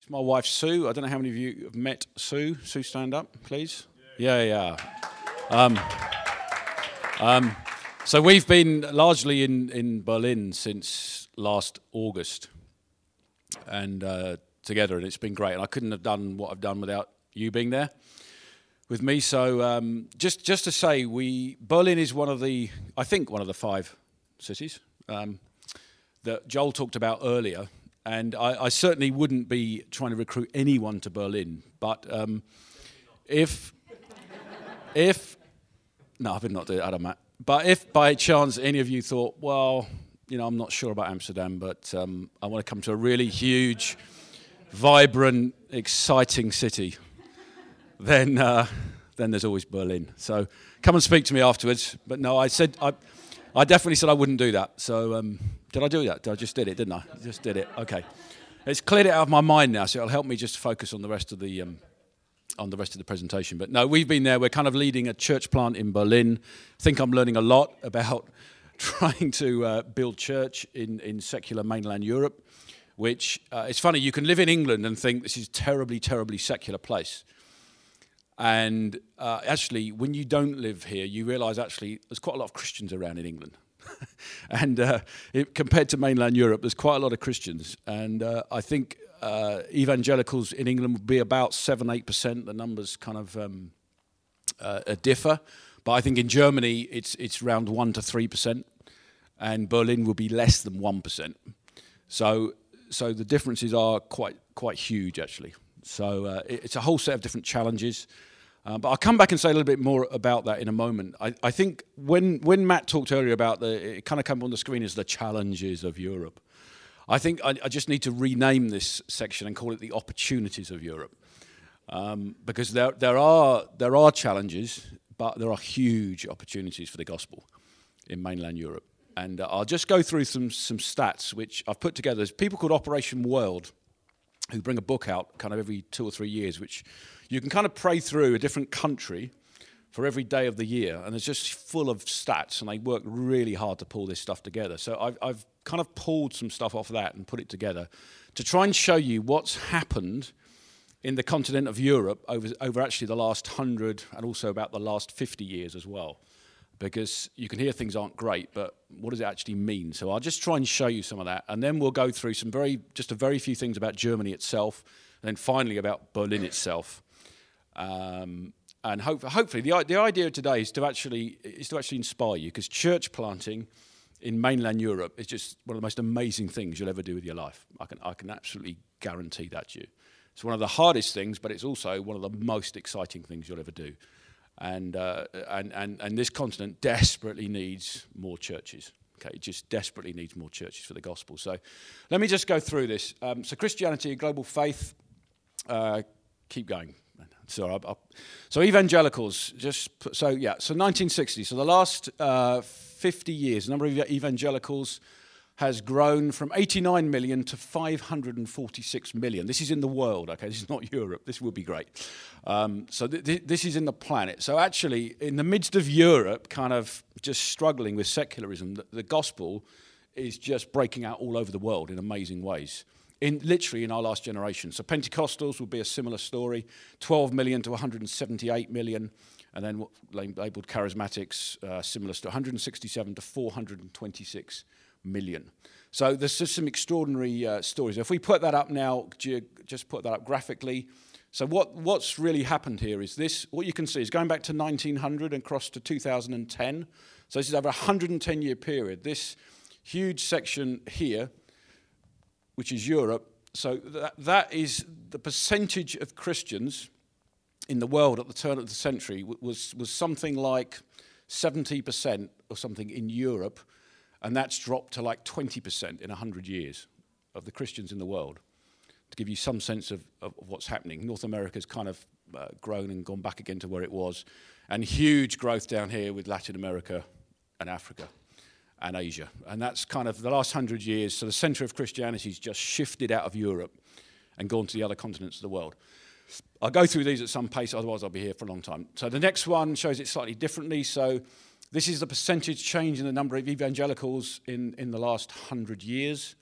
It's my wife, Sue. I don't know how many of you have met Sue. Sue, stand up, please. Yeah. So we've been largely in Berlin since last August, and together, and it's been great. And I couldn't have done what I've done without you being there with me. So just to say, Berlin is one of the 5 cities that Joel talked about earlier. And I certainly wouldn't be trying to recruit anyone to Berlin. But if no, I would not do that, Matt. But if by chance any of you thought, well, I'm not sure about Amsterdam, but I want to come to a really huge, vibrant, exciting city, then there's always Berlin. So come and speak to me afterwards. But no, I definitely said I wouldn't do that. So did I do that? I just did it, didn't I? Just did it. Okay. It's cleared it out of my mind now, so it'll help me just focus on the rest of the presentation. But no, we've been there. We're kind of leading a church plant in Berlin. I think I'm learning a lot about trying to build church in secular mainland Europe, which it's funny. You can live in England and think this is a terribly, terribly secular place. And actually, when you don't live here, you realise actually there's quite a lot of Christians around in England. And compared to mainland Europe, there's quite a lot of Christians. And I think evangelicals in England would be about 7-8%. The numbers kind of differ. But I think in Germany, it's around 1 to 3%. And Berlin will be less than 1%. So the differences are quite huge, actually. So it's a whole set of different challenges. But I'll come back and say a little bit more about that in a moment. I think when Matt talked earlier about it kind of came on the screen as the challenges of Europe. I think I just need to rename this section and call it the opportunities of Europe. Because there are challenges, but there are huge opportunities for the gospel in mainland Europe. And I'll just go through some stats which I've put together. There's people called Operation World who bring a book out kind of every 2 or 3 years, which you can kind of pray through a different country for every day of the year, and it's just full of stats, and they work really hard to pull this stuff together. So I've kind of pulled some stuff off that and put it together to try and show you what's happened in the continent of Europe over actually the last 100 and also about the last 50 years as well. Because you can hear things aren't great, but what does it actually mean? So I'll just try and show you some of that, and then we'll go through just a very few things about Germany itself, and then finally about Berlin itself. And hopefully the idea today is to actually inspire you, because church planting in mainland Europe is just one of the most amazing things you'll ever do with your life. I can absolutely guarantee that to you. It's one of the hardest things, but it's also one of the most exciting things you'll ever do. And this continent desperately needs more churches. Okay, it just desperately needs more churches for the gospel. So let me just go through this. So Christianity, a global faith. Keep going. So evangelicals, so 1960. So the last 50 years, the number of evangelicals has grown from 89 million to 546 million. This is in the world, okay? This is not Europe. This would be great. So this is in the planet. So actually, in the midst of Europe kind of just struggling with secularism, the gospel is just breaking out all over the world in amazing ways. Literally in our last generation. So Pentecostals would be a similar story, 12 million to 178 million. And then what labelled charismatics, similar to 167 to 426 million. So there's just some extraordinary stories. If we put that up now, just put that up graphically. So what's really happened here is this. What you can see is going back to 1900 and across to 2010. So this is over a 110-year period. This huge section here, which is Europe, so that is the percentage of Christians in the world at the turn of the century was something like 70% or something in Europe, and that's dropped to like 20% in 100 years of the Christians in the world, to give you some sense of what's happening. North America's kind of grown and gone back again to where it was, and huge growth down here with Latin America and Africa and Asia. And that's kind of the last 100 years. So the centre of Christianity has just shifted out of Europe and gone to the other continents of the world. I'll go through these at some pace, otherwise I'll be here for a long time. So the next one shows it slightly differently. So this is the percentage change in the number of evangelicals in the last 100 years.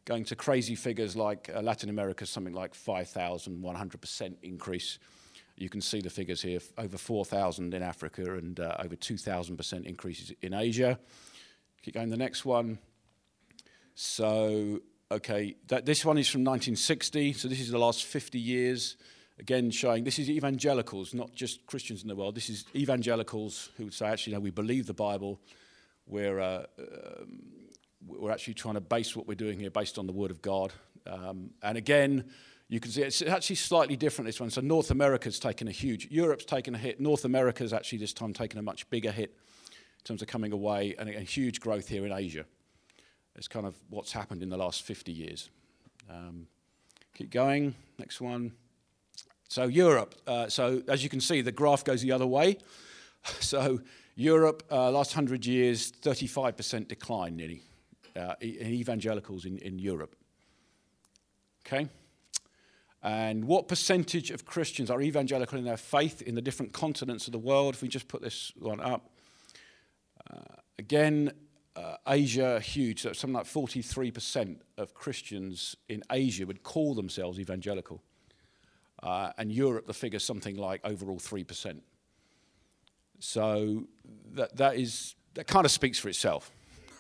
going to crazy figures like Latin America, something like 5,100% increase. You can see the figures here, over 4,000 in Africa and over 2,000% increases in Asia. Keep going, the next one. So, okay, this one is from 1960, so this is the last 50 years. Again, showing this is evangelicals, not just Christians in the world. This is evangelicals who would say, actually, no, we believe the Bible. We're actually trying to base what we're doing here based on the Word of God. And again, you can see it's actually slightly different, this one. So North America's taken a huge, Europe's taken a hit. North America's actually this time taken a much bigger hit in terms of coming away, and a huge growth here in Asia. It's kind of what's happened in the last 50 years. Keep going, next one. So Europe, so as you can see, the graph goes the other way. So Europe, last 100 years, 35% decline nearly in evangelicals in Europe. Okay? And what percentage of Christians are evangelical in their faith in the different continents of the world? If we just put this one up. Again, Asia, huge. So something like 43% of Christians in Asia would call themselves evangelical. And Europe, the figure's something like overall 3%. So that kind of speaks for itself.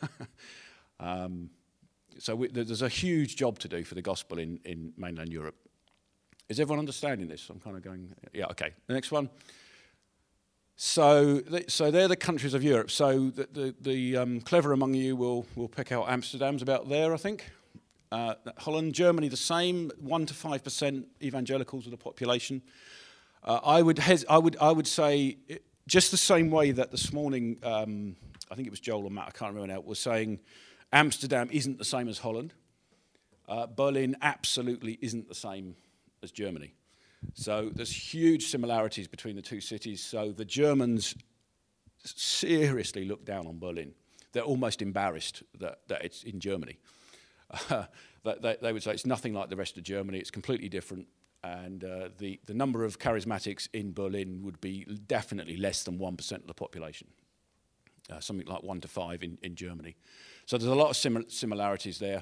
There's a huge job to do for the gospel in mainland Europe. Is everyone understanding this? I'm kind of going, yeah, okay. The next one. So they're the countries of Europe. So the clever among you will pick out Amsterdam's about there, I think. Holland, Germany, the same, 1 to 5% evangelicals of the population. I would say just the same way that this morning, I think it was Joel or Matt, I can't remember now, was saying Amsterdam isn't the same as Holland. Berlin absolutely isn't the same as Germany. So there's huge similarities between the two cities. So the Germans seriously look down on Berlin. They're almost embarrassed that it's in Germany. They would say it's nothing like the rest of Germany. It's completely different. And the number of charismatics in Berlin would be definitely less than 1% of the population. Something like 1 to 5 in Germany. So there's a lot of similarities there.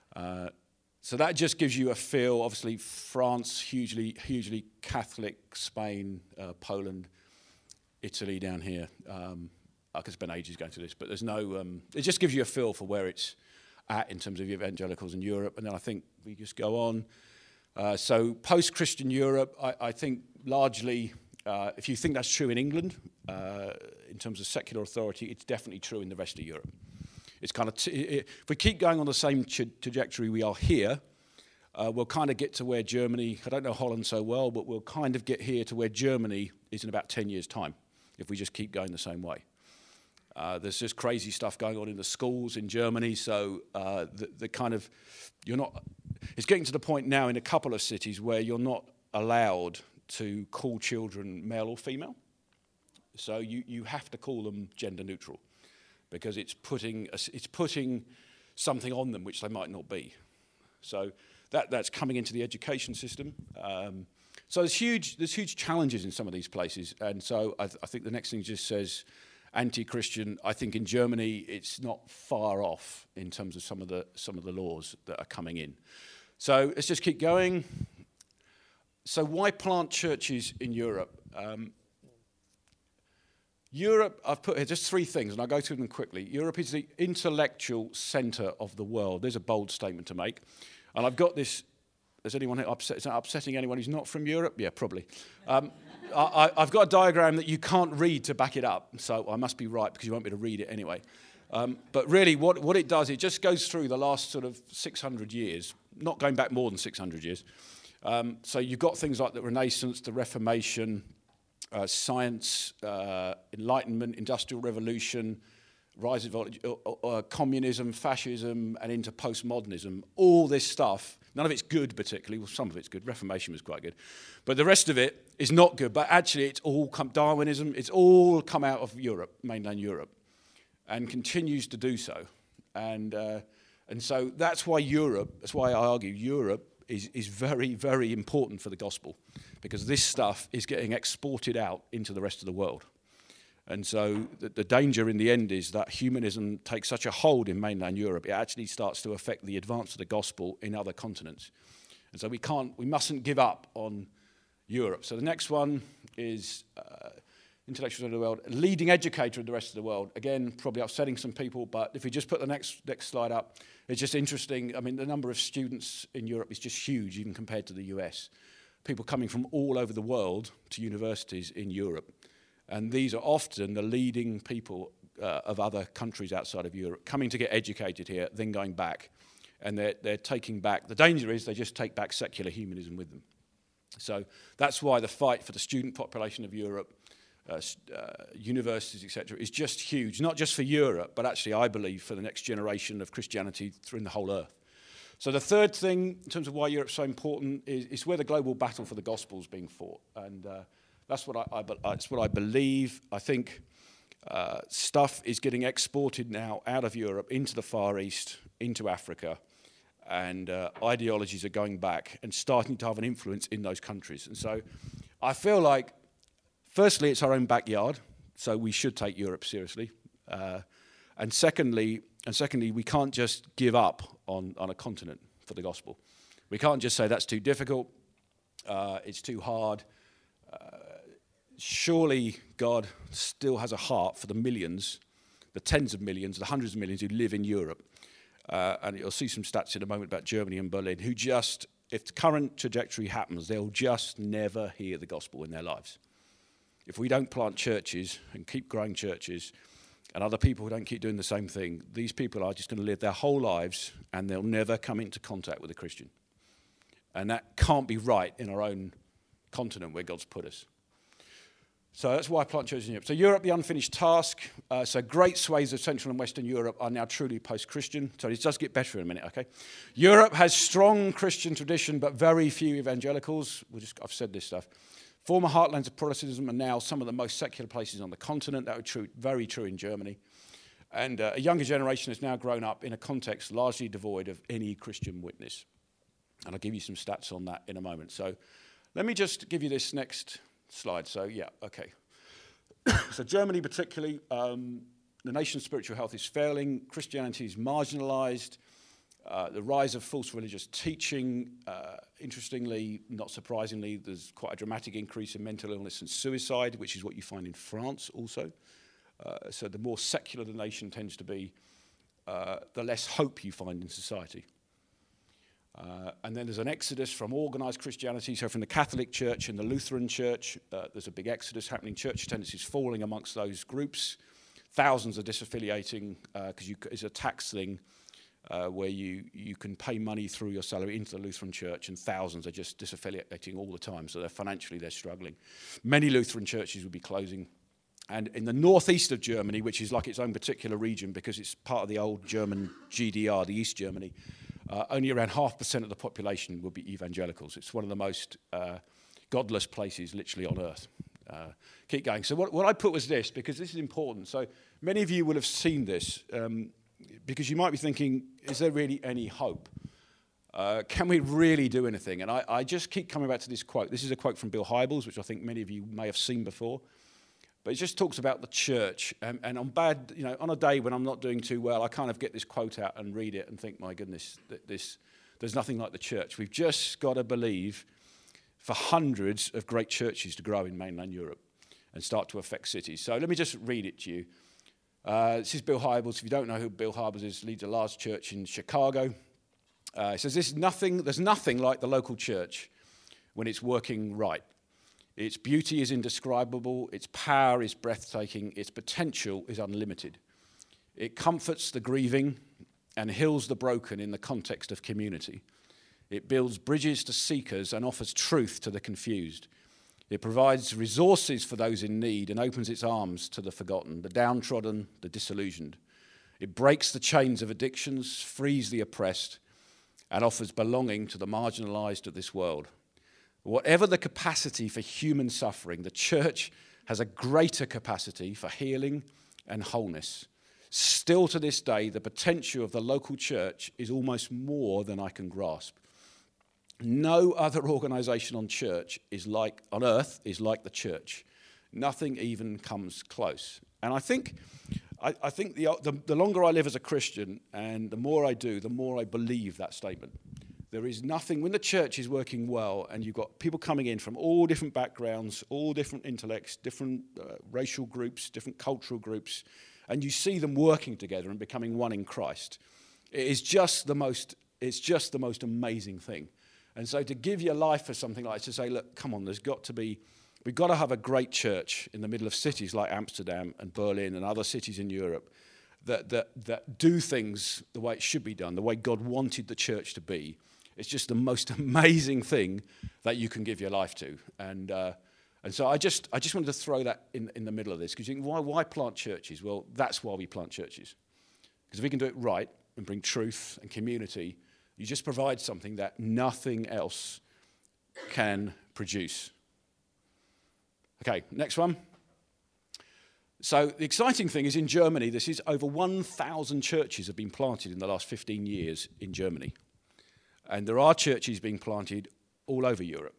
So that just gives you a feel. Obviously, France, hugely Catholic, Spain, Poland, Italy down here. I could spend ages going through this, but there's no, it just gives you a feel for where it's at in terms of evangelicals in Europe. And then I think we just go on. So post-Christian Europe, I think largely, if you think that's true in England, in terms of secular authority, it's definitely true in the rest of Europe. It's kind of, if we keep going on the same trajectory we are here, we'll kind of get to where Germany, I don't know Holland so well, but we'll kind of get here to where Germany is in about 10 years' time, if we just keep going the same way. There's just crazy stuff going on in the schools in Germany, so the kind of, it's getting to the point now in a couple of cities where you're not allowed to call children male or female. So you have to call them gender neutral, because it's putting something on them which they might not be. So that's coming into the education system. So there's huge challenges in some of these places, and so I think the next thing just says anti-Christian. I think in Germany it's not far off in terms of some of the laws that are coming in. So let's just keep going. So why plant churches in Europe? Europe, I've put here just 3 things, and I'll go through them quickly. Europe is the intellectual centre of the world. There's a bold statement to make. And I've got this, is anyone upsetting anyone who's not from Europe? Yeah, probably. I've got a diagram that you can't read to back it up, so I must be right because you won't be able to read it anyway. But really what it does, it just goes through the last sort of 600 years, not going back more than 600 years. So you've got things like the Renaissance, the Reformation, science, Enlightenment, Industrial Revolution, rise of communism, fascism, and into postmodernism. All this stuff, none of it's good particularly. Well, some of it's good. Reformation was quite good. But the rest of it is not good. But actually, it's all Darwinism. It's all come out of Europe, mainland Europe, and continues to do so. And so that's why I argue Europe is very, very important for the gospel, because this stuff is getting exported out into the rest of the world. And so the danger in the end is that humanism takes such a hold in mainland Europe, it actually starts to affect the advance of the gospel in other continents. And so we mustn't give up on Europe. So the next one is intellectuals of the world, leading educator of the rest of the world. Again, probably upsetting some people, but if we just put the next slide up, it's just interesting. I mean, the number of students in Europe is just huge, even compared to the US. People coming from all over the world to universities in Europe. And these are often the leading people of other countries outside of Europe, coming to get educated here, then going back. And they're taking back, the danger is they just take back secular humanism with them. So that's why the fight for the student population of Europe, universities, etc., is just huge, not just for Europe, but actually, I believe, for the next generation of Christianity in the whole earth. So the third thing, in terms of why Europe's so important, is where the global battle for the gospel is being fought. And that's what I believe. I think stuff is getting exported now out of Europe into the Far East, into Africa, and ideologies are going back and starting to have an influence in those countries. And so I feel like, firstly, it's our own backyard, so we should take Europe seriously. And secondly, we can't just give up on a continent for the gospel. We can't just say that's too difficult, it's too hard. Surely God still has a heart for the millions, the tens of millions, the hundreds of millions who live in Europe. And you'll see some stats in a moment about Germany and Berlin, who just, if the current trajectory happens, they'll just never hear the gospel in their lives. If we don't plant churches and keep growing churches, and other people who don't keep doing the same thing, these people are just going to live their whole lives and they'll never come into contact with a Christian. And that can't be right in our own continent where God's put us. So that's why I plant churches in Europe. So Europe, the unfinished task. So great swathes of Central and Western Europe are now truly post-Christian. So it does get better in a minute, okay? Europe has strong Christian tradition, but very few evangelicals. I've said this stuff. Former heartlands of Protestantism are now some of the most secular places on the continent. That was very true in Germany. And a younger generation has now grown up in a context largely devoid of any Christian witness. And I'll give you some stats on that in a moment. So let me just give you this next slide. So, yeah, okay. So Germany particularly, the nation's spiritual health is failing. Christianity is marginalized. The rise of false religious teaching. Interestingly, not surprisingly, there's quite a dramatic increase in mental illness and suicide, which is what you find in France also. So the more secular the nation tends to be, the less hope you find in society. And then there's an exodus from organized Christianity, so from the Catholic Church and the Lutheran Church. There's a big exodus happening. Church attendance is falling amongst those groups. Thousands are disaffiliating because it's a tax thing where you can pay money through your salary into the Lutheran Church, and thousands are just disaffiliating all the time, so they're struggling. Many Lutheran churches will be closing. And in the northeast of Germany, which is like its own particular region because it's part of the old German GDR, the East Germany, only around 0.5% of the population will be evangelicals. It's one of the most godless places literally on earth. Keep going. So what I put was this, because this is important. So many of you will have seen this, because you might be thinking, is there really any hope? Can we really do anything? And I just keep coming back to this quote. This is a quote from Bill Hybels, which I think many of you may have seen before. But it just talks about the church. And on on a day when I'm not doing too well, I kind of get this quote out and read it and think, my goodness, there's nothing like the church. We've just got to believe for hundreds of great churches to grow in mainland Europe and start to affect cities. So let me just read it to you. This is Bill Hybels. If you don't know who Bill Hybels is, leads a large church in Chicago. He says, there's nothing like the local church when it's working right. Its beauty is indescribable, its power is breathtaking, its potential is unlimited. It comforts the grieving and heals the broken in the context of community. It builds bridges to seekers and offers truth to the confused. It provides resources for those in need and opens its arms to the forgotten, the downtrodden, the disillusioned. It breaks the chains of addictions, frees the oppressed, and offers belonging to the marginalized of this world. Whatever the capacity for human suffering, the church has a greater capacity for healing and wholeness. Still to this day, the potential of the local church is almost more than I can grasp. No other organization on earth is like the church. Nothing even comes close. And I think the longer I live as a Christian and the more I do, the more I believe that statement. There is nothing, when the church is working well and you've got people coming in from all different backgrounds, all different intellects, different racial groups, different cultural groups, and you see them working together and becoming one in Christ, it's just the most amazing thing. And so to give your life for something like this, to say, look, come on, we've got to have a great church in the middle of cities like Amsterdam and Berlin and other cities in Europe that do things the way it should be done, the way God wanted the church to be. It's just the most amazing thing that you can give your life to. And so I just wanted to throw that in the middle of this, because you think, why plant churches? Well, that's why we plant churches. Because if we can do it right and bring truth and community, you just provide something that nothing else can produce. Okay, next one. So the exciting thing is in Germany, this is over 1,000 churches have been planted in the last 15 years in Germany. And there are churches being planted all over Europe.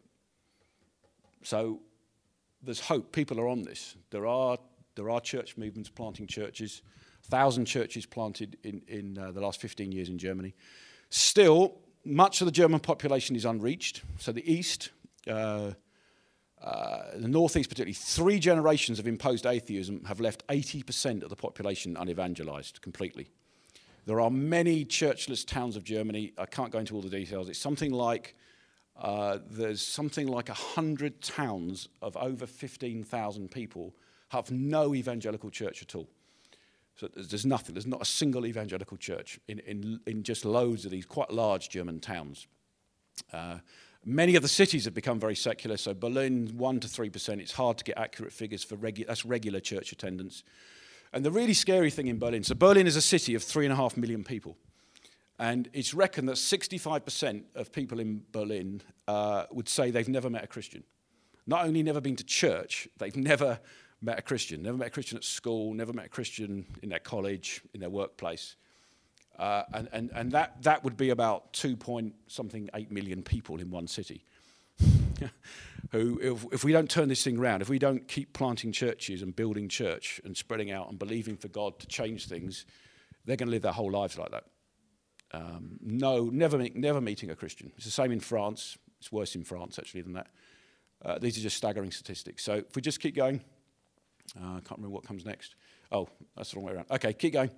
So there's hope. People are on this. There are church movements planting churches. 1,000 churches planted in the last 15 years in Germany. Still, much of the German population is unreached. So the east, the northeast particularly, 3 generations of imposed atheism have left 80% of the population unevangelized completely. There are many churchless towns of Germany. I can't go into all the details. It's something like, there's something like 100 towns of over 15,000 people have no evangelical church at all. So there's nothing. There's not a single evangelical church in just loads of these quite large German towns. Many of the cities have become very secular. So Berlin, 1 to 3%. It's hard to get accurate figures for that's regular church attendance. And the really scary thing in Berlin, so Berlin is a city of 3.5 million people. And it's reckoned that 65% of people in Berlin would say they've never met a Christian. Not only never been to church, they've never met a Christian. Never met a Christian at school, never met a Christian in their college, in their workplace. And that would be about 2.8 million people in one city. Who, if we don't turn this thing around, if we don't keep planting churches and building church and spreading out and believing for God to change things, they're going to live their whole lives like that. Never meeting a Christian. It's the same in France. It's worse in France, actually, than that. These are just staggering statistics. So if we just keep going, I can't remember what comes next. Oh, that's the wrong way around. Okay, keep going.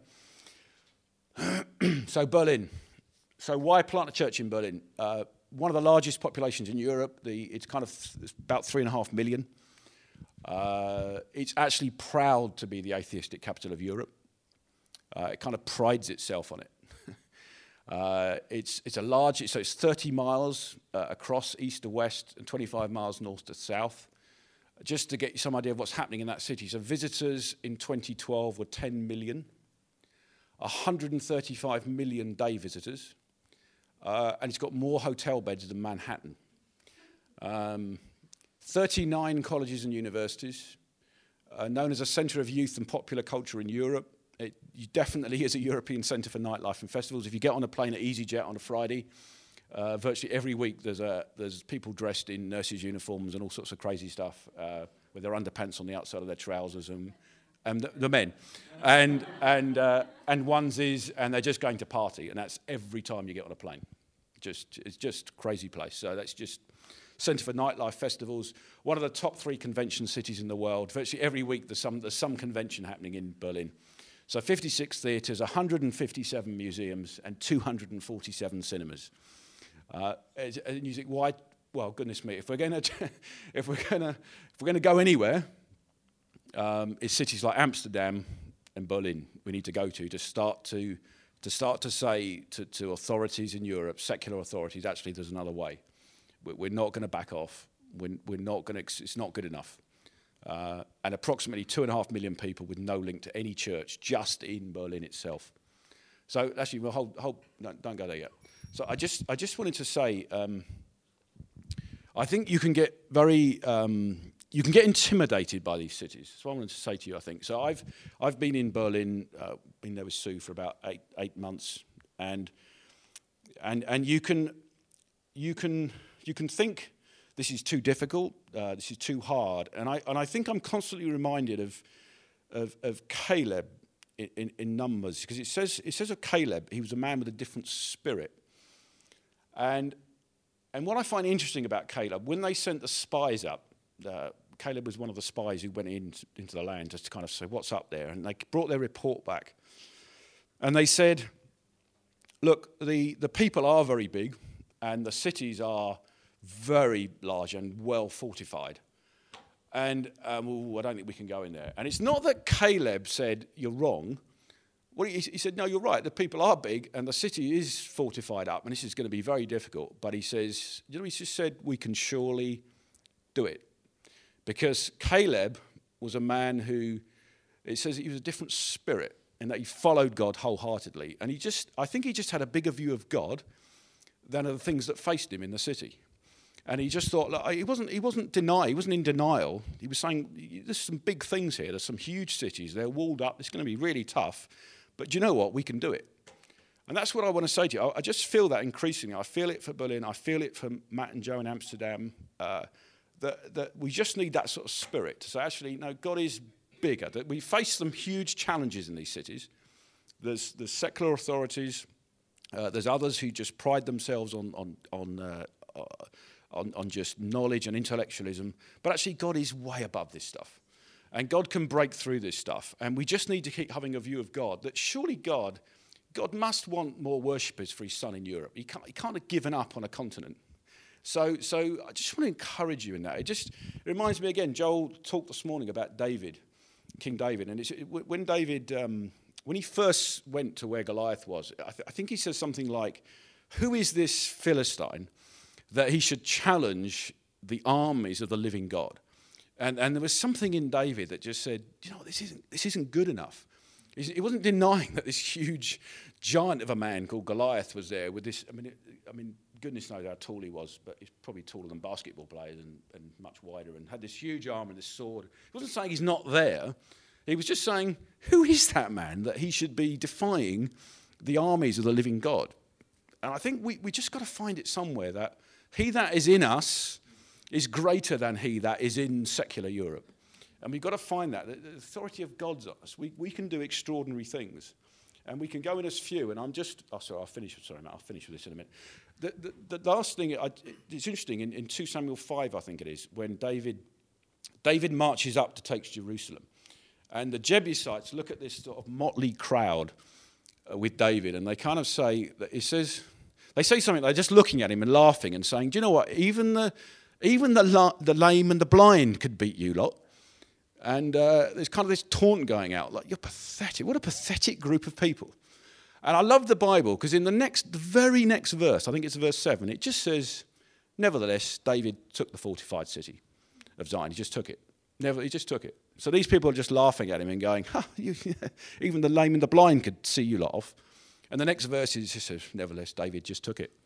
So Berlin. So why plant a church in Berlin? One of the largest populations in Europe. It's about 3.5 million. It's actually proud to be the atheistic capital of Europe. It kind of prides itself on it. It's 30 miles across east to west and 25 miles north to south. Just to get you some idea of what's happening in that city. So visitors in 2012 were 10 million, 135 million day visitors. And it's got more hotel beds than Manhattan. 39 colleges and universities, known as a centre of youth and popular culture in Europe. It definitely is a European centre for nightlife and festivals. If you get on a plane at EasyJet on a Friday, virtually every week there's people dressed in nurses' uniforms and all sorts of crazy stuff with their underpants on the outside of their trousers and the men, and onesies, and they're just going to party, and that's every time you get on a plane. It's just a crazy place. So that's just Centre for Nightlife Festivals, one of the top 3 convention cities in the world. Virtually every week there's some convention happening in Berlin. So 56 theatres, 157 museums, and 247 cinemas. And you think, why? Well, goodness me, if we're going to go anywhere, it's cities like Amsterdam and Berlin we need to go to start to say to authorities in Europe, secular authorities, actually there's another way. We're not going to back off. It's not good enough. And approximately 2.5 million people with no link to any church just in Berlin itself. So actually, well, no, don't go there yet. So I just wanted to say, I think you can get you can get intimidated by these cities. That's what I wanted to say to you, I think. So I've been in Berlin, been there with Sue for about eight months, and you can think this is too difficult, this is too hard. And I think I'm constantly reminded of Caleb in Numbers, because it says of Caleb, he was a man with a different spirit. And what I find interesting about Caleb, when they sent the spies up, Caleb was one of the spies who went into the land just to kind of say, what's up there? And they brought their report back. And they said, look, the people are very big, and the cities are very large and well fortified. And I don't think we can go in there. And it's not that Caleb said, you're wrong. Well, he said, no, you're right. The people are big, and the city is fortified up, and this is going to be very difficult. But he says, he just said, we can surely do it. Because Caleb was a man who, it says he was a different spirit, in that he followed God wholeheartedly. And I think he just had a bigger view of God than of the things that faced him in the city. And he just thought, like, he wasn't in denial. He was saying, there's some big things here. There's some huge cities. They're walled up. It's going to be really tough. But do you know what? We can do it. And that's what I want to say to you. I just feel that increasingly. I feel it for Berlin. I feel it for Matt and Joe in Amsterdam. That we just need that sort of spirit to say, actually, no, God is bigger. That we face some huge challenges in these cities. There's secular authorities. There's others who just pride themselves on just knowledge and intellectualism. But actually, God is way above this stuff. And God can break through this stuff. And we just need to keep having a view of God, that surely God must want more worshippers for his son in Europe. He can't have given up on a continent. So I just want to encourage you in that. It reminds me again, Joel talked this morning about David, King David. And when David, when he first went to where Goliath was, I think he says something like, who is this Philistine that he should challenge the armies of the living God? And there was something in David that just said, you know, this isn't good enough. He wasn't denying that this huge giant of a man called Goliath was there with this. I mean, goodness knows how tall he was, but he's probably taller than basketball players and much wider, and had this huge arm and this sword. He wasn't saying he's not there. He was just saying, who is that man that he should be defying the armies of the living God? And I think we just got to find it somewhere, that he that is in us is greater than he that is in secular Europe. And we've got to find that. The authority of God's on us. We can do extraordinary things. And we can go in as few. And I'll finish with this in a minute. The last thing, it's interesting, in 2 Samuel 5, I think it is, when David marches up to take Jerusalem. And the Jebusites look at this sort of motley crowd with David, and they kind of say, they say something, they're just looking at him and laughing and saying, do you know what, even the lame and the blind could beat you lot. And there's kind of this taunt going out, like, you're pathetic. What a pathetic group of people. And I love the Bible, because in the very next verse, I think it's verse 7, it just says, nevertheless, David took the fortified city of Zion. He just took it. He just took it. So these people are just laughing at him and going, even the lame and the blind could see you lot off. And the next verse is just says, nevertheless, David just took it.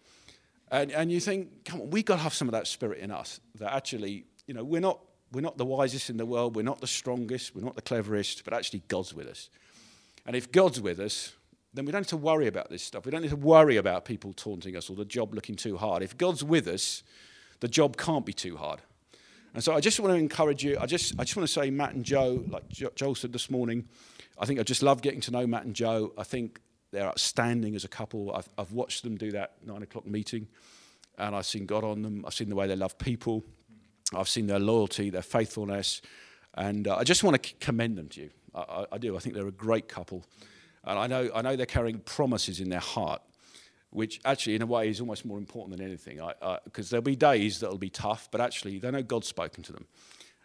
And you think, come on, we've got to have some of that spirit in us, that actually, you know, we're not the wisest in the world, we're not the strongest, we're not the cleverest, but actually God's with us. And if God's with us, then we don't need to worry about this stuff. We don't need to worry about people taunting us or the job looking too hard. If God's with us, the job can't be too hard. And so I just want to encourage you. I just want to say, Matt and Joe, like Joel said this morning, I think I just love getting to know Matt and Joe. I think they're outstanding as a couple. I've watched them do that 9 o'clock meeting, and I've seen God on them. I've seen the way they love people. I've seen their loyalty, their faithfulness, and I just want to commend them to you. I do. I think they're a great couple, and I know they're carrying promises in their heart, which actually, in a way, is almost more important than anything. Because there'll be days that'll be tough, but actually, they know God's spoken to them,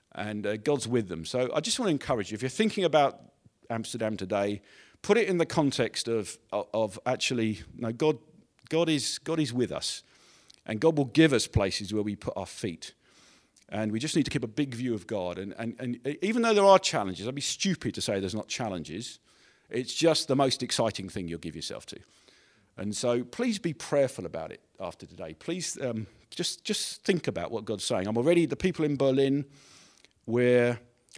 and God's with them. So I just want to encourage you. If you're thinking about Amsterdam today, put it in the context of actually, no, God is with us, and God will give us places where we put our feet. And we just need to keep a big view of God. And even though there are challenges, I'd be stupid to say there's not challenges. It's just the most exciting thing you'll give yourself to. And so please be prayerful about it after today. Please just think about what God's saying. The people in Berlin, we're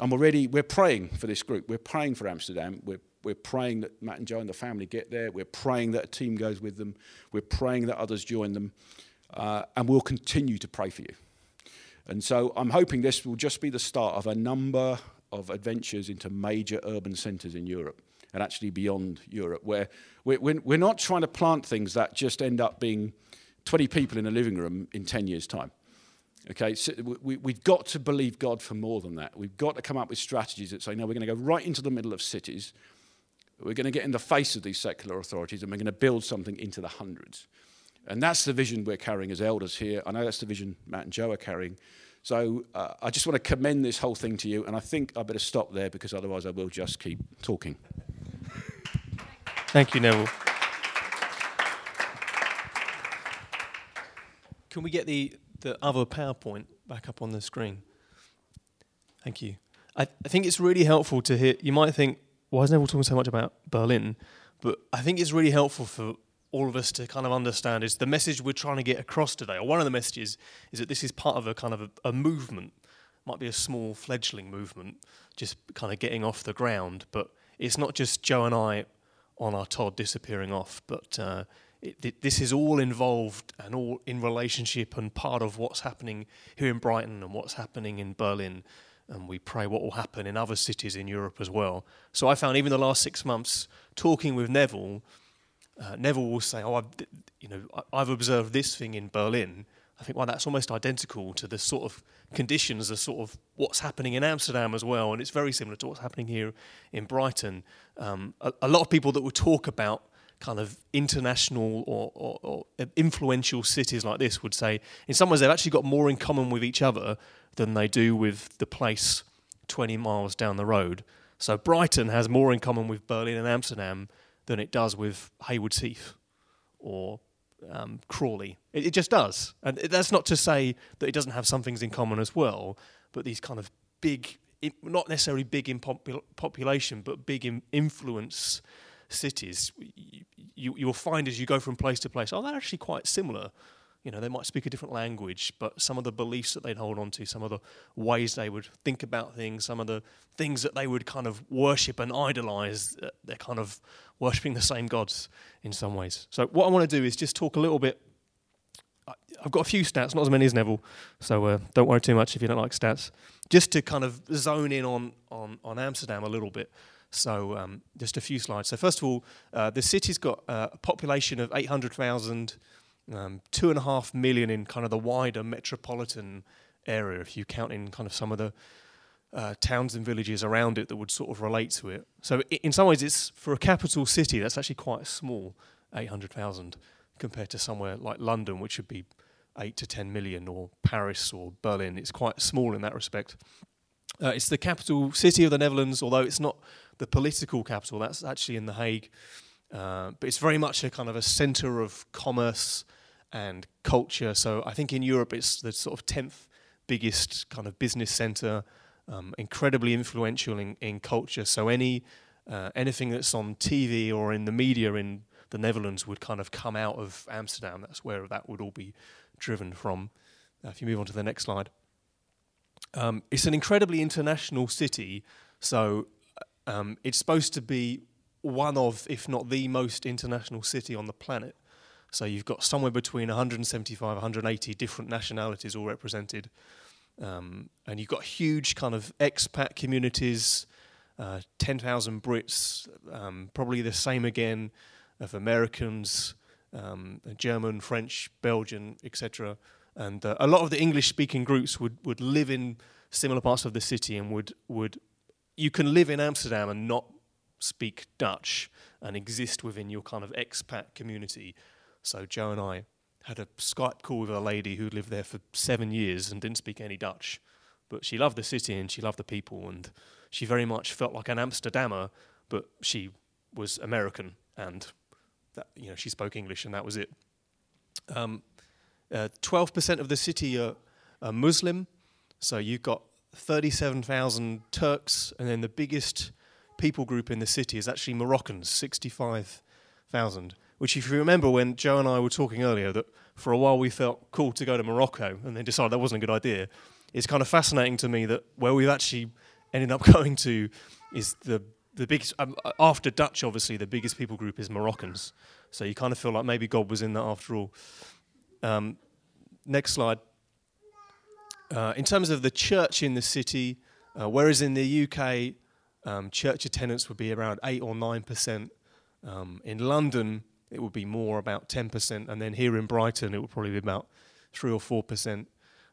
praying for this group. We're praying for Amsterdam. We're praying that Matt and Joe and the family get there. We're praying that a team goes with them. We're praying that others join them. And we'll continue to pray for you. And so I'm hoping this will just be the start of a number of adventures into major urban centres in Europe and actually beyond Europe, where we're not trying to plant things that just end up being 20 people in a living room in 10 years' time. Okay, so we've got to believe God for more than that. We've got to come up with strategies that say, no, we're going to go right into the middle of cities. We're going to get in the face of these secular authorities and we're going to build something into the hundreds. And that's the vision we're carrying as elders here. I know that's the vision Matt and Joe are carrying. So I just want to commend this whole thing to you. And I think I better stop there because otherwise I will just keep talking. Thank you, Neville. Can we get the other PowerPoint back up on the screen? Thank you. I think it's really helpful to hear. You might think, why is Neville talking so much about Berlin? But I think it's really helpful for all of us to kind of understand is the message we're trying to get across today, or one of the messages is that this is part of a kind of a movement. Might be a small fledgling movement, just kind of getting off the ground. But it's not just Joe and I on our Todd disappearing off, but this is all involved and all in relationship and part of what's happening here in Brighton and what's happening in Berlin. And we pray what will happen in other cities in Europe as well. So I found even the last 6 months talking with Neville, Neville will say, I've observed this thing in Berlin. I think, well, that's almost identical to the sort of conditions, the sort of what's happening in Amsterdam as well. And it's very similar to what's happening here in Brighton. A lot of people that will talk about kind of international or influential cities like this would say, in some ways, they've actually got more in common with each other than they do with the place 20 miles down the road. So Brighton has more in common with Berlin and Amsterdam than it does with Haywards Heath or Crawley. It just does. And that's not to say that it doesn't have some things in common as well, but these kind of big, not necessarily big in population, but big in influence cities, you'll find as you go from place to place, they're actually quite similar. You know, they might speak a different language, but some of the beliefs that they'd hold on to, some of the ways they would think about things, some of the things that they would kind of worship and idolise, they're kind of worshipping the same gods in some ways. So what I want to do is just talk a little bit. I've got a few stats, not as many as Neville, so don't worry too much if you don't like stats. Just to kind of zone in on Amsterdam a little bit. So just a few slides. So first of all, the city's got a population of 800,000, 2.5 million in kind of the wider metropolitan area, if you count in kind of some of the towns and villages around it that would sort of relate to it. So in some ways, it's for a capital city, that's actually quite small, 800,000, compared to somewhere like London, which would be 8 to 10 million, or Paris or Berlin. It's quite small in that respect. It's the capital city of the Netherlands, although it's not the political capital. That's actually in The Hague. But it's very much a kind of a centre of commerce and culture. So I think in Europe it's the sort of 10th biggest kind of business centre, incredibly influential in culture. So anything that's on TV or in the media in the Netherlands would kind of come out of Amsterdam. That's where that would all be driven from. If you move on to the next slide. It's an incredibly international city, so it's supposed to be one of, if not the most international city on the planet. So you've got somewhere between 175, 180 different nationalities all represented. And you've got huge kind of expat communities, 10,000 Brits, probably the same again of Americans, German, French, Belgian, etc. And a lot of the English-speaking groups would live in similar parts of the city and would you can live in Amsterdam and not speak Dutch and exist within your kind of expat community. So Joe and I had a Skype call with a lady who lived there for 7 years and didn't speak any Dutch, but she loved the city and she loved the people, and she very much felt like an Amsterdammer, but she was American and that, she spoke English and that was it. 12% of the city are Muslim, so you've got 37,000 Turks, and then the biggest people group in the city is actually Moroccans, 65,000, which if you remember when Joe and I were talking earlier, that for a while we felt cool to go to Morocco and then decided that wasn't a good idea. It's kind of fascinating to me that where we've actually ended up going to is the biggest, after Dutch obviously, the biggest people group is Moroccans. So you kind of feel like maybe God was in that after all. Next slide. In terms of the church in the city, whereas in the UK, church attendance would be around 8 or 9%. In London, it would be more, about 10%, and then here in Brighton, it would probably be about 3 or 4%.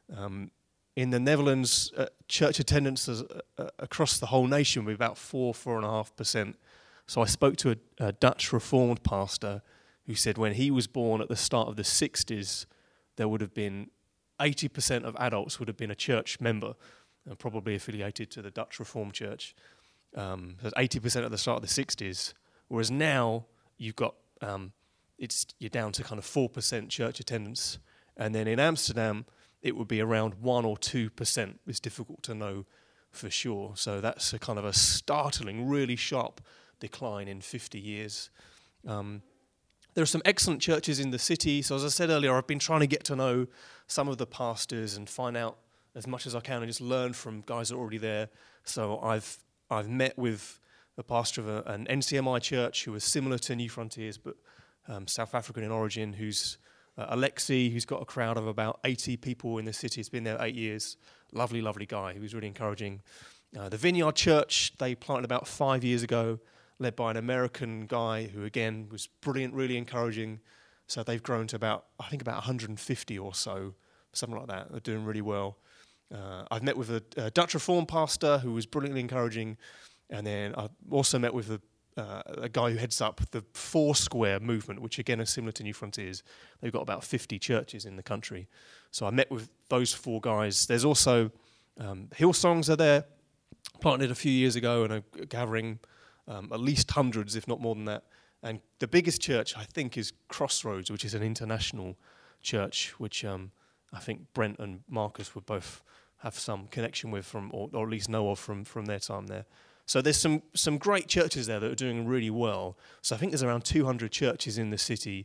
In the Netherlands, church attendance across the whole nation would be about 4.5%. So I spoke to a Dutch Reformed pastor who said when he was born at the start of the 60s, there would have been 80% of adults would have been a church member, probably affiliated to the Dutch Reformed Church. That's 80% at the start of the 60s, whereas now you've got you're down to kind of 4% church attendance, and then in Amsterdam it would be around 1 or 2%. It's difficult to know for sure. So that's a kind of a startling, really sharp decline in 50 years. There are some excellent churches in the city. So as I said earlier, I've been trying to get to know some of the pastors and find out as much as I can and just learn from guys that are already there. So I've met with the pastor of an NCMI church who was similar to New Frontiers, but South African in origin, who's Alexi, who's got a crowd of about 80 people in the city. He's been there 8 years. Lovely, lovely guy. He was really encouraging. The Vineyard Church, they planted about 5 years ago, led by an American guy who, again, was brilliant, really encouraging. So they've grown to about 150 or so, something like that. They're doing really well. I've met with a Dutch Reformed pastor who was brilliantly encouraging. And then I also met with a guy who heads up the Foursquare movement, which again is similar to New Frontiers. They've got about 50 churches in the country. So I met with those 4 guys. There's also Hillsongs are there, planted a few years ago and are gathering at least hundreds, if not more than that. And the biggest church, I think, is Crossroads, which is an international church, which I think Brent and Marcus would both have some connection with or at least know of from their time there. So there's some great churches there that are doing really well. So I think there's around 200 churches in the city,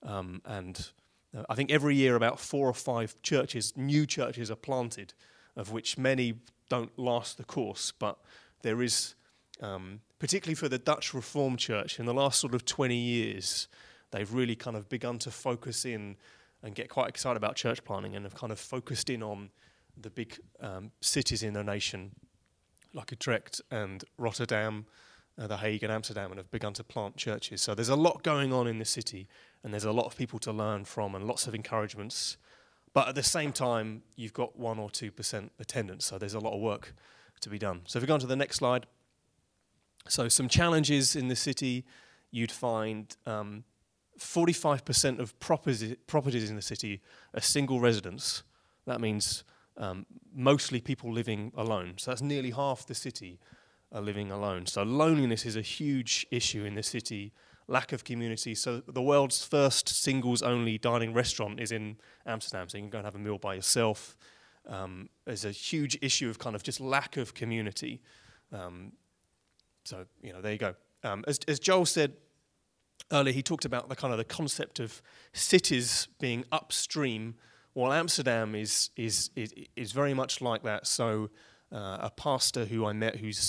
and I think every year about 4 or 5 new churches are planted, of which many don't last the course, but there is, particularly for the Dutch Reformed Church, in the last sort of 20 years, they've really kind of begun to focus in and get quite excited about church planting and have kind of focused in on the big cities in the nation, like Utrecht and Rotterdam, The Hague and Amsterdam, and have begun to plant churches. So there's a lot going on in the city, and there's a lot of people to learn from and lots of encouragements. But at the same time, you've got 1 or 2% attendance, so there's a lot of work to be done. So if we go on to the next slide. So some challenges in the city, you'd find 45% of properties in the city are single residence. That means mostly people living alone. So that's nearly half the city are living alone. So loneliness is a huge issue in the city, lack of community. So the world's first singles-only dining restaurant is in Amsterdam, so you can go and have a meal by yourself. There's a huge issue of kind of just lack of community. So, there you go. As Joel said earlier, he talked about the concept of cities being upstream. Well, Amsterdam is very much like that. So, a pastor who I met who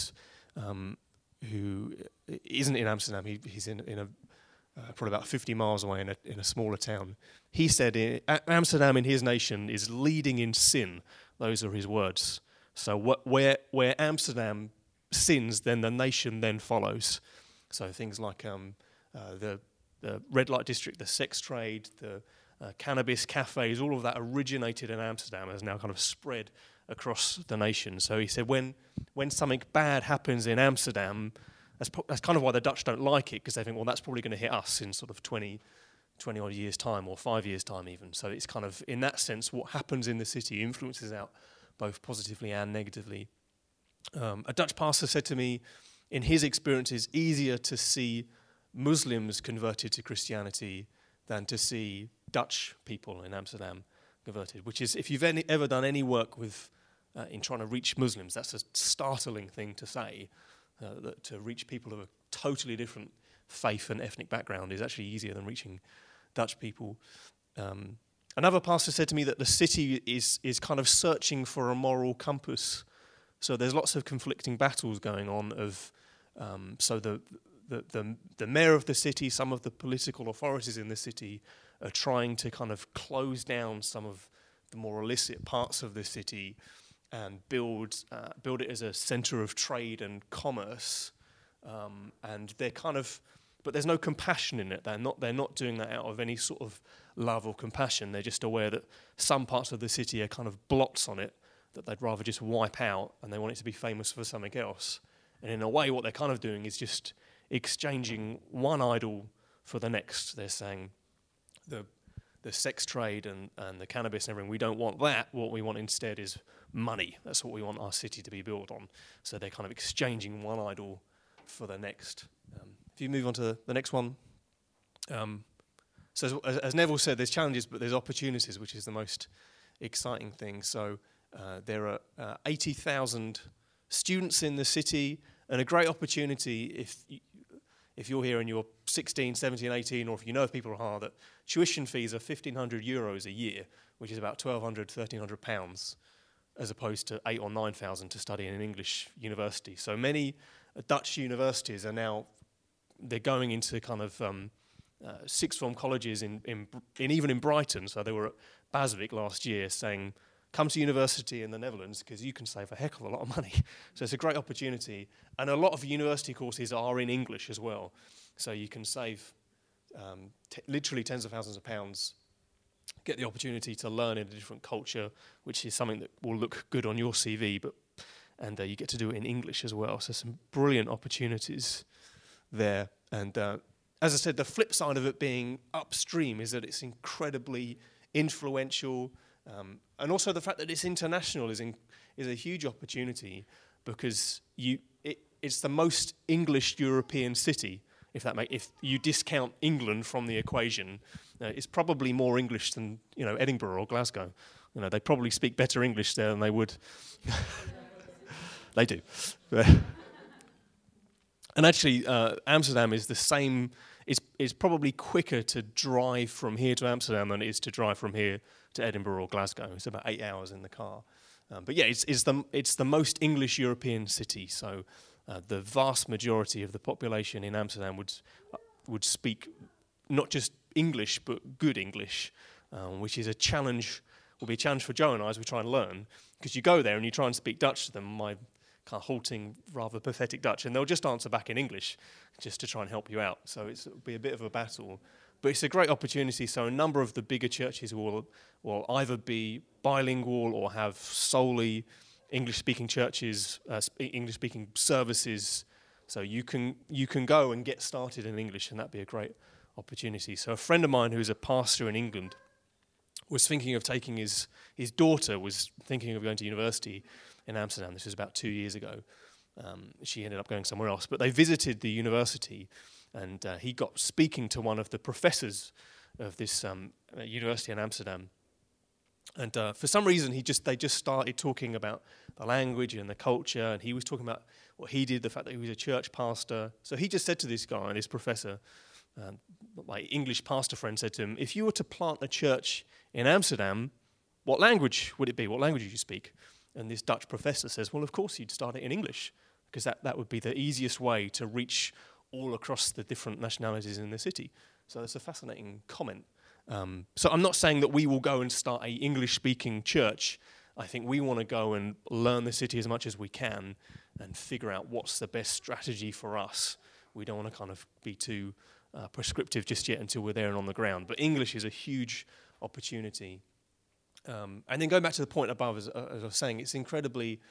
isn't in Amsterdam, he's in a probably about 50 miles away in a smaller town. He said Amsterdam in his nation is leading in sin. Those are his words. So where Amsterdam sins, then the nation then follows. So things like the red light district, the sex trade, the cannabis cafes, all of that originated in Amsterdam, has now kind of spread across the nation. So he said when something bad happens in Amsterdam, that's kind of why the Dutch don't like it, because they think, well, that's probably going to hit us in sort of 20 odd years' time, or 5 years' time even. So it's kind of, in that sense, what happens in the city influences out both positively and negatively. A Dutch pastor said to me, in his experience, it's easier to see Muslims converted to Christianity than to see Dutch people in Amsterdam converted, which is, if you've ever done any work with in trying to reach Muslims, that's a startling thing to say, that to reach people of a totally different faith and ethnic background is actually easier than reaching Dutch people. Another pastor said to me that the city is kind of searching for a moral compass. So there's lots of conflicting battles going on so the mayor of the city, some of the political authorities in the city are trying to kind of close down some of the more illicit parts of the city and build it as a centre of trade and commerce. And they're kind of, but there's no compassion in it. They're not doing that out of any sort of love or compassion. They're just aware that some parts of the city are kind of blots on it that they'd rather just wipe out, and they want it to be famous for something else. And in a way, what they're kind of doing is just exchanging one idol for the next. They're saying the sex trade and the cannabis and everything, we don't want that. What we want instead is money. That's what we want our city to be built on. So they're kind of exchanging one idol for the next. If you move on to the next one. So as Neville said, there's challenges, but there's opportunities, which is the most exciting thing. So there are 80,000 students in the city, and a great opportunity if you're here and you're 16, 17, 18, or if you know of people who are, that tuition fees are €1,500 a year, which is about £1,200, £1,300, as opposed to 8,000 or 9,000 to study in an English university. So many Dutch universities are now, they're going into kind of sixth form colleges even in Brighton. So they were at Basvik last year saying, come to university in the Netherlands because you can save a heck of a lot of money. So it's a great opportunity. And a lot of university courses are in English as well. So you can save literally tens of thousands of pounds, get the opportunity to learn in a different culture, which is something that will look good on your CV, and you get to do it in English as well. So some brilliant opportunities there. And as I said, the flip side of it being upstream is that it's incredibly influential. And also the fact that it's international is a huge opportunity, because it's the most English European city. If you discount England from the equation, it's probably more English than Edinburgh or Glasgow. They probably speak better English there than they would. They do. And actually, Amsterdam is the same. It's probably quicker to drive from here to Amsterdam than it is to drive from here to Edinburgh or Glasgow. It's about 8 hours in the car. But yeah, it's the most English European city. So the vast majority of the population in Amsterdam would speak not just English but good English, which is will be a challenge for Joe and I as we try and learn. Because you go there and you try and speak Dutch to them, my kind of halting, rather pathetic Dutch, and they'll just answer back in English just to try and help you out. So it'll be a bit of a battle. But it's a great opportunity. So a number of the bigger churches will either be bilingual or have solely English-speaking churches, English-speaking services. So you can go and get started in English, and that'd be a great opportunity. So a friend of mine who's a pastor in England was thinking of taking his daughter was thinking of going to university in Amsterdam. This was about 2 years ago. She ended up going somewhere else. But they visited the university, and he got speaking to one of the professors of this university in Amsterdam. And for some reason, they just started talking about the language and the culture, and he was talking about what he did, the fact that he was a church pastor. So he just said to this guy, this professor, my English pastor friend said to him, if you were to plant a church in Amsterdam, what language would it be? What language would you speak? And this Dutch professor says, well, of course you'd start it in English, because that would be the easiest way to reach all across the different nationalities in the city. So it's a fascinating comment. So I'm not saying that we will go and start a English-speaking church. I think we want to go and learn the city as much as we can and figure out what's the best strategy for us. We don't want to kind of be too prescriptive just yet until we're there and on the ground. But English is a huge opportunity. And then going back to the point above, as I was saying, it's incredibly,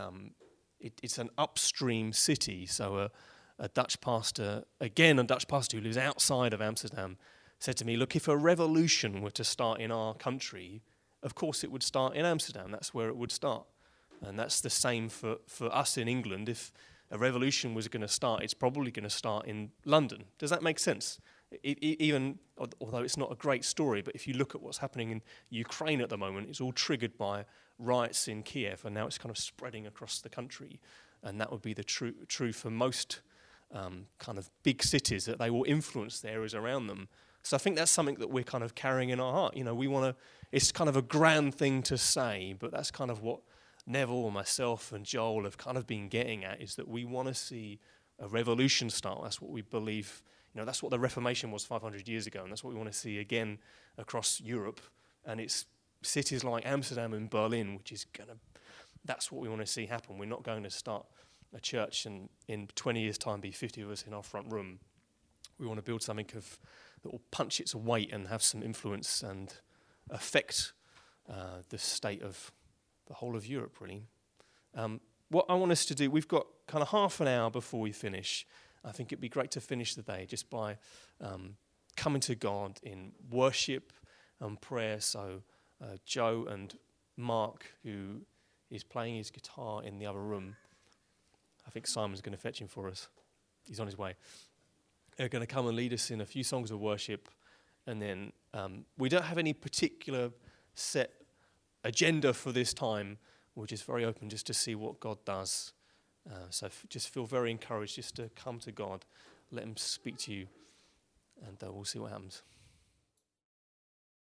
it's an upstream city. So a Dutch pastor who lives outside of Amsterdam, said to me, look, if a revolution were to start in our country, of course it would start in Amsterdam. That's where it would start. And that's the same for us in England. If a revolution was going to start, it's probably going to start in London. Does that make sense? Even, although it's not a great story, but if you look at what's happening in Ukraine at the moment, it's all triggered by riots in Kiev, and now it's kind of spreading across the country. And that would be the true for most kind of big cities, that they will influence the areas around them. So I think that's something that we're kind of carrying in our heart. We want to, it's kind of a grand thing to say, but that's kind of what Neville and myself and Joel have kind of been getting at, is that we want to see a revolution start. That's what we believe. That's what the Reformation was 500 years ago, and that's what we want to see again across Europe. And it's cities like Amsterdam and Berlin, that's what we want to see happen. We're not going to start a church and in 20 years' time be 50 of us in our front room. We want to build something that will punch its weight and have some influence and affect the state of the whole of Europe, really. What I want us to do, we've got kind of half an hour before we finish. I think it'd be great to finish the day just by coming to God in worship and prayer. So Joe and Mark, who is playing his guitar in the other room, I think Simon's going to fetch him for us. He's on his way. They're going to come and lead us in a few songs of worship. And then we don't have any particular set agenda for this time. We're just very open just to see what God does. So just feel very encouraged just to come to God, let him speak to you, and we'll see what happens.